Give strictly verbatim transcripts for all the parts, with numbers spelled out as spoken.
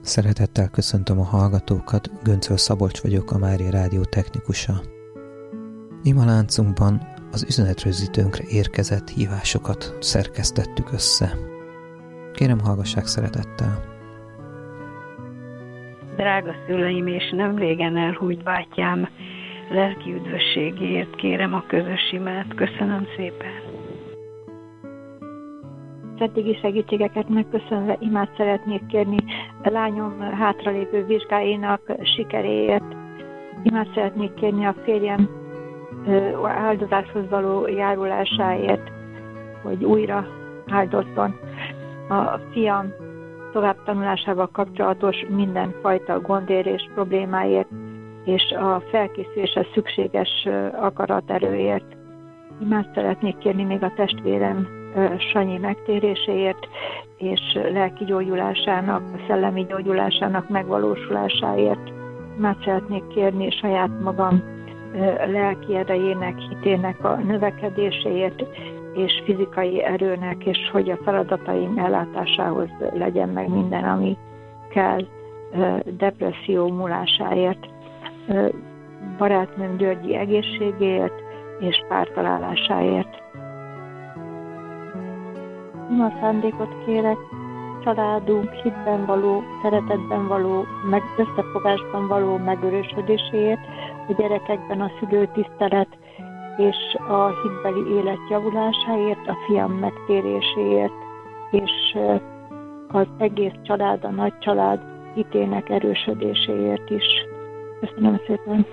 Szeretettel köszöntöm a hallgatókat, Göncöl Szabolcs vagyok, a Mária Rádió technikusa. Ima láncunkban az üzenetrögzítőnkre érkezett hívásokat szerkesztettük össze. Kérem, hallgassák szeretettel! Drága szüleim és nem régen elhúnyt bátyám, lelki üdvösségért kérem a közös imát. Köszönöm szépen! Eddigi segítségeket megköszönve imát szeretnék kérni a lányom hátralévő vizsgáinak sikeréért. Imát szeretnék kérni a férjem áldozáshoz való járulásáért, hogy újra áldozzon. A fiam továbbtanulásával kapcsolatos mindenfajta gondért és problémáért, és a felkészülésre szükséges akaraterőért. Imát szeretnék kérni még a testvérem Sanyi megtéréséért, és lelki gyógyulásának, a szellemi gyógyulásának megvalósulásáért. Imát szeretnék kérni saját magam lelki erejének, hitének a növekedéséért, és fizikai erőnek, és hogy a feladataim ellátásához legyen meg minden, ami kell, depresszió múlásáért, barátnőm Györgyi egészségéért, és pártalálásáért. Ima szándékot kérek családunk hitben való, szeretetben való, meg összefogásban való megörösödéséért, a gyerekekben a szülőtisztelet és a hitbeli élet javulásáért, a fiam megtéréséért, és az egész család, a nagy család hitének erősödéséért is. Köszönöm szépen!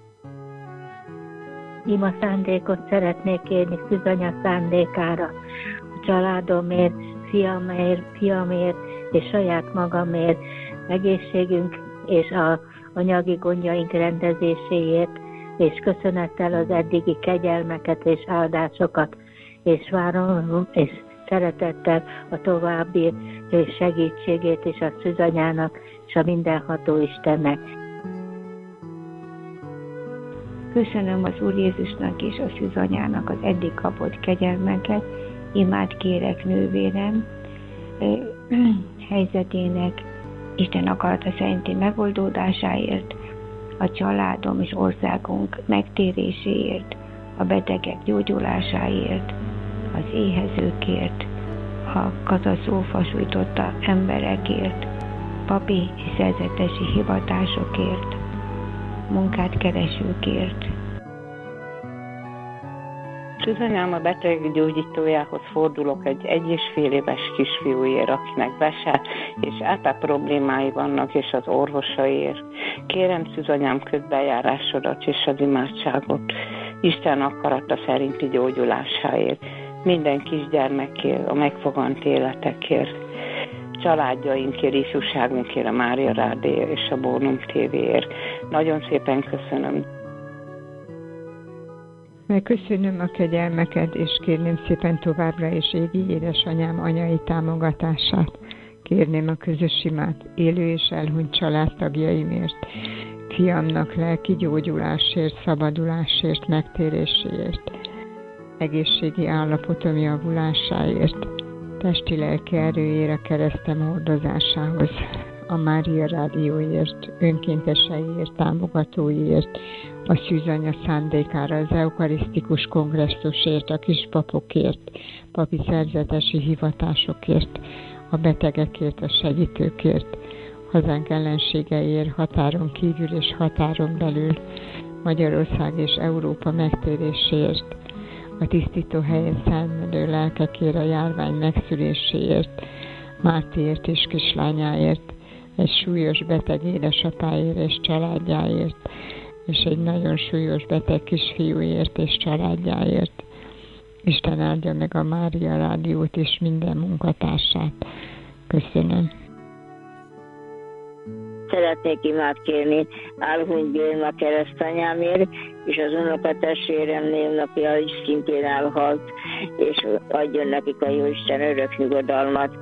Ima szándékot szeretnék kérni Szűzanya szándékára, a családomért, fiamért, fiamért és saját magamért, egészségünk és a anyagi gondjaink rendezéséért, és köszönettel az eddigi kegyelmeket és áldásokat, és várom, és szeretettel a további segítségét és a Szűzanyának és a mindenható Istennek. Köszönöm az Úr Jézusnak és a Szűzanyának az eddig kapott kegyelmeket, imát kérek nővérem helyzetének Isten akarata szerinti megoldódásáért, a családom és országunk megtéréséért, a betegek gyógyulásáért, az éhezőkért, a katasztrófa sújtotta emberekért, papi és szerzetesi hivatásokért, munkát keresőkért. Szűzanyám, a beteg gyógyítójához fordulok egy egy és fél éves kisfiúért, akinek vese és által problémái vannak, és az orvosaiért. Kérem Szűzanyám közbenjárásodat és az imádságot Isten akarata szerinti gyógyulásáért, minden kisgyermekért, a megfogant életekért, családjainkért, ifjúságunkért, a Mária Rádió és a Bónum té véért. Nagyon szépen köszönöm. Megköszönöm a kegyelmeket, és kérném szépen továbbra is égi édesanyám anyai támogatását. Kérném a közös imát élő és elhunyt családtagjaimért, fiamnak lelki gyógyulásért, szabadulásért, megtéréséért, egészségi állapotom javulásáért, testi-lelki erőjére keresztem hordozásához, a Mária Rádióért, önkénteseiért, támogatóiért, a Szűzanya szándékára, az eukarisztikus kongresszusért, a kispapokért, papi szerzetesi hivatásokért, a betegekért, a segítőkért, hazánk ellenségeiért, határon kívül és határon belül, Magyarország és Európa megtéréséért, a tisztító helyen szenvedő lelkekért, a járvány megszűréséért, Mártiért és kislányáért, egy súlyos beteg édesapáért és családjáért, és egy nagyon súlyos beteg kisfiúért és családjáért. Isten áldja meg a Mária Rádiót és minden munkatársát. Köszönöm. Szeretnék imát kérni Álhuny Bélma keresztanyámért, és az unokatestvérem névnapja is szintén elhalt, és adjon nekik a Jóisten örök nyugodalmat.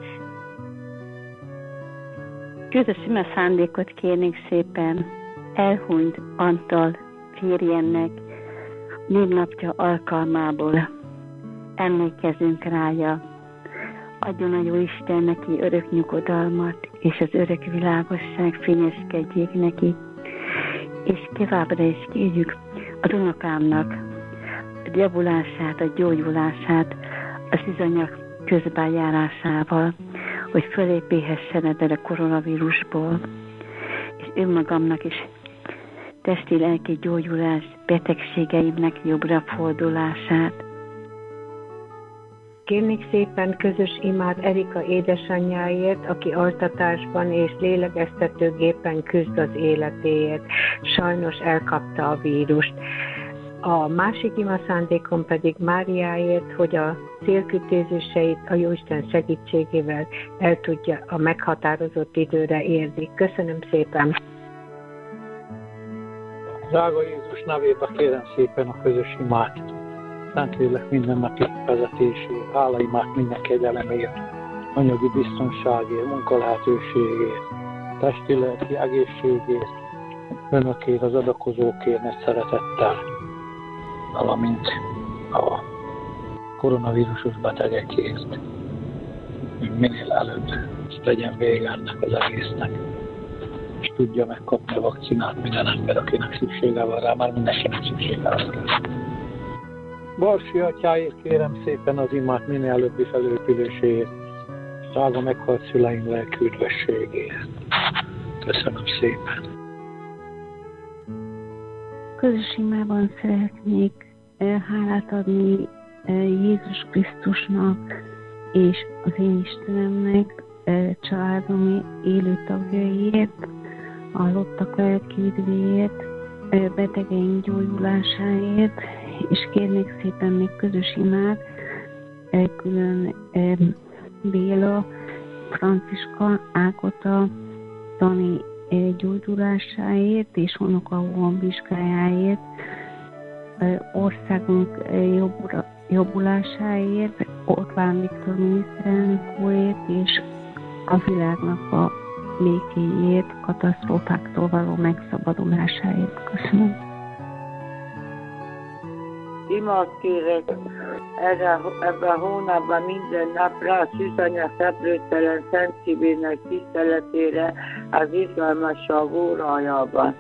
Közös ime szándékot kérnék szépen elhunyt Antal férjemnek névnapja alkalmából. Emlékezünk rája Adjon a Jóisten neki örök nyugodalmat, és az örök világosság fényezkedjék neki. És továbbra is kérjük az unokámnak a javulását, a gyógyulását a szűzanyag közbenjárásával, hogy fölépülhessen ebben a koronavírusból, és önmagamnak is testi-lelki gyógyulás, betegségeimnek jobbra fordulását. Kérnék szépen közös imát Erika édesanyjáért, aki altatásban és lélegeztetőgépen küzd az életéért. Sajnos elkapta a vírust. A másik ima szándékom pedig Máriáért, hogy a célkütőzéseit a Jóisten segítségével el tudja a meghatározott időre érni. Köszönöm szépen! Drága Jézus nevében kérem szépen a közös imát. Szentlélek mindennapi vezetését, hálaimát minden kegyelemért, anyagi biztonságért, munkalehetőségért, testi-lelki egészségért, önökért, az adakozókért nagy szeretettel, valamint a koronavírusos betegekért. Minél előbb legyen vége ennek az egésznek, és tudja megkapni a vakcinát minden ember, akinek szüksége van rá, már mindenkinek szüksége van rá. Barsi atyáért kérem szépen az imát minél előbbi felépüléséért, drága meghalt szüleim lelki üdvösségéért. Köszönöm szépen. Közös imában szeretnék hálát adni Jézus Krisztusnak és az én Istenemnek, családom élő tagjaiért, halottak lelki üdvéért, betegeink gyógyulásáért, és kérnék szépen még közös imát külön Béla, Franciska, Ágota, Dani gyógyulásáért és unokahúgom vizsgájáért, országunk jobbulásáért, Orbán Viktor miniszterelnök úrért és a világnak a békéjét, katasztrófáktól való megszabadulásáért. Köszönöm. Imát kérek erre, ebben a hónapban minden napra a Szűzanya szeplőtelen Szent Szívének tiszteletére az izgalmasabb órájában.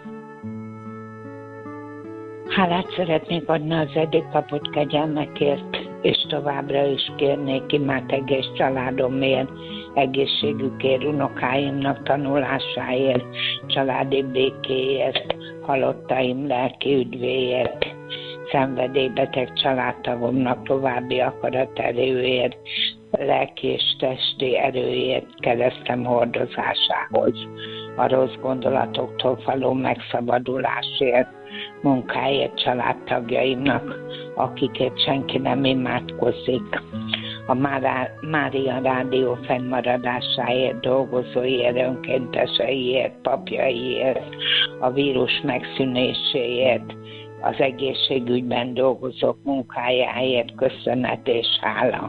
Hálát szeretnék adni az eddig kapott kegyelmekért, és továbbra is kérnék imát egész családomért, egészségükért, unokáimnak tanulásáért, családi békéért, halottaim lelki üdvéért, szenvedélybeteg családtagomnak további akaraterőért, lelki és testi erőért, keresztem hordozásához, a rossz gondolatoktól való megszabadulásért, munkáért családtagjaimnak, akikért senki nem imádkozik, a Mária Rádió fennmaradásáért, dolgozóiért, önkénteseiért, papjaiért, a vírus megszűnéséért, az egészségügyben dolgozók munkájáért köszönet és hála.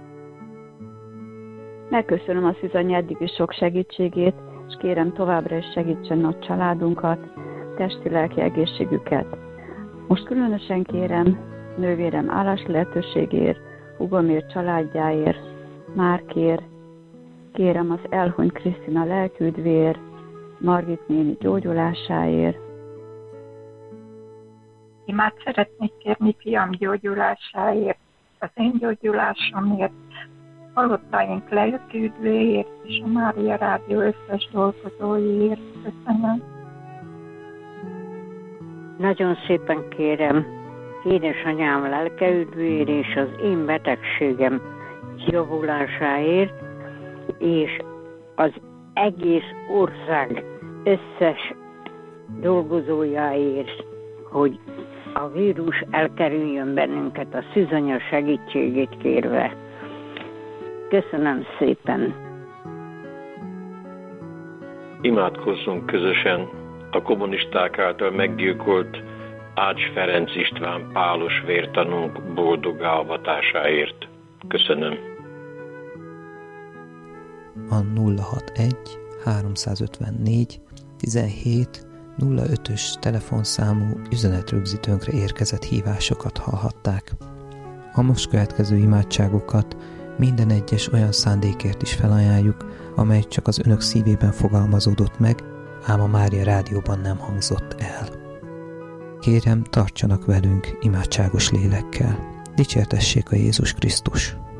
Megköszönöm a Szűzanya eddigi sok segítségét, és kérem továbbra is segítsen a családunkat, testi-lelki egészségüket. Most különösen kérem nővérem állás lehetőségért, húgomért, családjáért, Márkért, kérem az elhunyt Krisztina lelküdvéért, Margit néni gyógyulásáért. Imát szeretnék kérni fiam gyógyulásáért, az én gyógyulásomért, halottaink lelki üdvéért és a Mária Rádió összes dolgozóiért. Köszönöm. Nagyon szépen kérem édesanyám lelke üdvéért és az én betegségem javulásáért, és az egész ország összes dolgozójáért, hogy a vírus elkerüljön bennünket a Szűzanya segítségét kérve. Köszönöm szépen! Imádkozzunk közösen a kommunisták által meggyilkolt Ács Ferenc István pálos vértanúnk boldog avatásáért. Köszönöm. A nulla hatvanegy háromszázötvennégy tizenhét nulla ötös telefonszámú üzenetrögzítőnkre érkezett hívásokat hallhatták. A most következő imádságokat Minden egyes olyan szándékért is felajánljuk, amely csak az önök szívében fogalmazódott meg, ám a Mária Rádióban nem hangzott el. Kérem, tartsanak velünk imádságos lélekkel. Dicsértessék a Jézus Krisztus!